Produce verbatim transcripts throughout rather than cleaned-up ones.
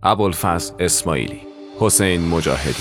ابوالفضل اسماعیلی، حسین مجاهدی.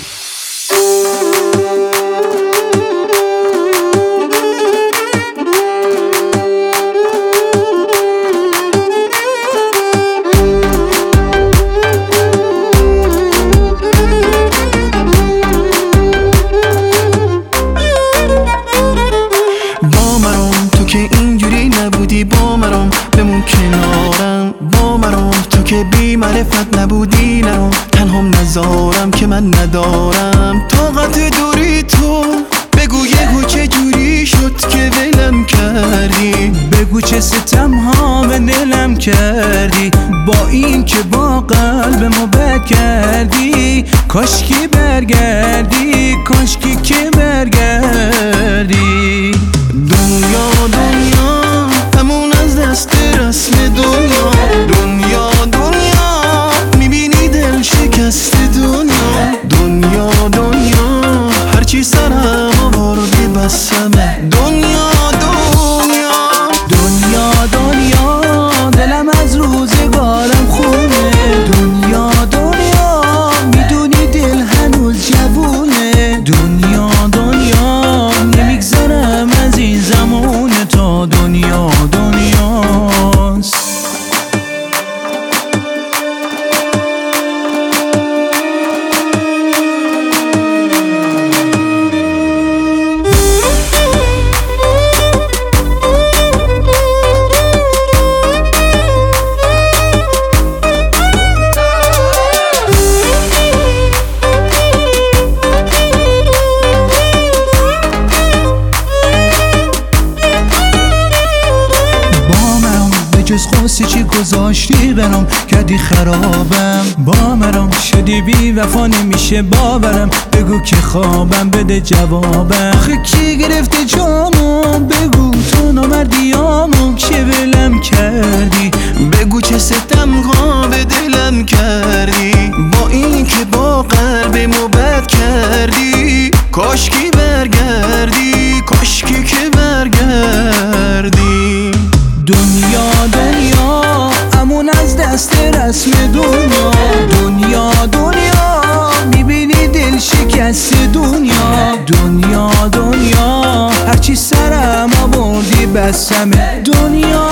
با مرام بمون کنارم، با مرام تو که بی معرفت نبودی، نرام تنهام نذارم که من ندارم طاقت دوری تو. بگو یهو چه جوری شد که ولم کردی، بگو چه ستم ها به دلم کردی، با این که با قلبمو بد کردی. کاشکی برگردی، کاشکی که برگردی. دنیا دنیا همون از دست رسم دنیا، دنیا دنیا میبینی دل شکست دنیا. دنیا دنیا هرچی سرم آوردی بسمه. دنیا دنیا دنیا دنیا دلم از روزگارم خونه. دنیا دنیا میدونی دل هنوز جوونه. دنیا دنیا نمیگذرم از این زمونه تا دنیا دنیاست. جز خواستی چی گذاشتی برام، کردی خرابم. با مرام شدی بی وفا نمیشه باورم، بگو که خوابم بده جوابم. آخه کی گرفته جامو، بگو تو نامردیامو که ولم کردی. بگو چه ستمها به دلم کردی، با این که با قلبمو بد کردی. کاشکی برگردی، کاشکی که برگردی. دنیا دنیا امون از دست رسم دنیا. دنیا دنیا میبینی دل شکست دنیا. دنیا دنیا هرچی سرم آوردی بسمه. دنیا